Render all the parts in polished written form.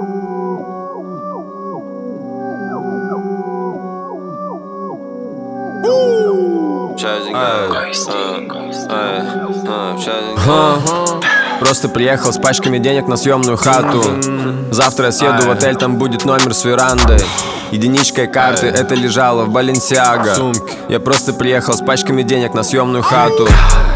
Просто приехал с пачками денег на съемную хату. Завтра я съеду в отель, там будет номер с верандой. Единичкой карты, это лежало в Баленсиаго. Я просто приехал с пачками денег на съемную хату.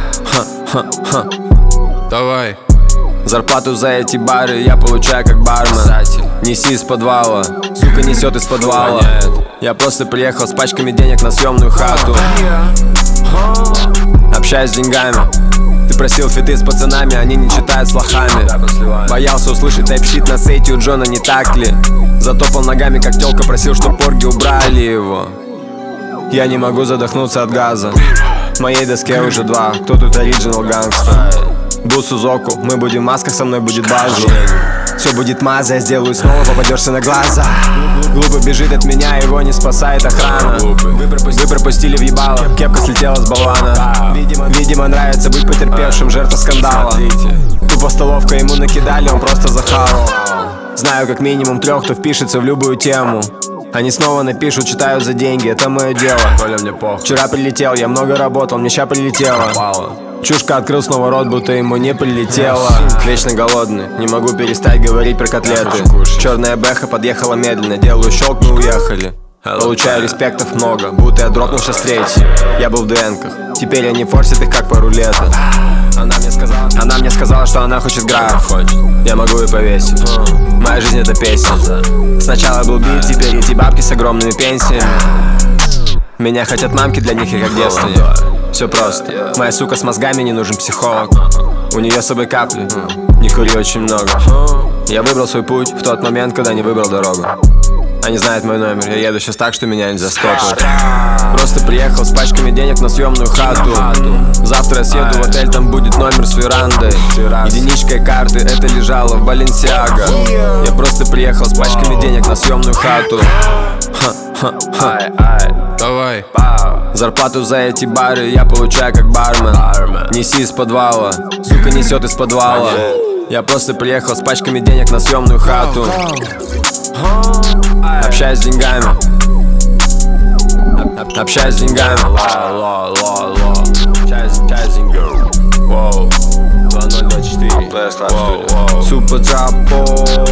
Давай. Зарплату за эти бары я получаю как бармен. Неси из подвала, сука несет из подвала. Я просто приехал с пачками денег на съемную хату. Общаюсь с деньгами. Ты просил фиты с пацанами, они не читают с лохами. Боялся услышать тайп-щит на сете у Джона, не так ли? Затопал ногами, как тёлка, просил, чтоб порги убрали его. Я не могу задохнуться от газа. В моей доске уже два, кто тут оригинал гангста? Бусу Зоку, мы будем в масках, со мной будет базу. Все будет маза, я сделаю снова, попадешься на глаза. Глупо бежит от меня, его не спасает охрана. Вы пропустили в ебало, кепка слетела с болвана. Видимо, нравится быть потерпевшим, жертва скандала. Тупо столовка ему накидали, он просто захавал. Знаю как минимум 3, кто впишется в любую тему. Они снова напишут, читают за деньги, это мое дело. Вчера прилетел, я много работал, мне ща прилетело. Чушка открыл снова рот, будто ему не прилетело. Вечно голодный, не могу перестать говорить про котлеты. Черная бэха подъехала медленно, делаю щелк, мы уехали. Получаю респектов много, будто я дропнул сейчас третий. Я был в ДНках, теперь они форсят их как по рулету. Она мне сказала, что она хочет граф. Я могу и повесить. Моя жизнь это песня. Сначала был бит, теперь эти бабки с огромными пенсиями. Меня хотят мамки, для них я как девственник. Все просто. Моя сука с мозгами, не нужен психолог. У нее с собой капли, не кури очень много. Я выбрал свой путь в тот момент, когда не выбрал дорогу. Они знают мой номер, я еду сейчас так, что меня нельзя стопать. Просто приехал с пачками денег на съемную хату. Завтра я съеду в отель, там будет номер с верандой. Единичкой карты, это лежало в Баленсиаго. Я просто приехал с пачками денег на съемную хату. Давай. Зарплату за эти бары я получаю как бармен. Неси из подвала, сука несет из подвала. Я просто приехал с пачками денег на съемную хату. Общаюсь с деньгами. Общаюсь с деньгами. Общаюсь с деньгами. 2024. Супер Джапо.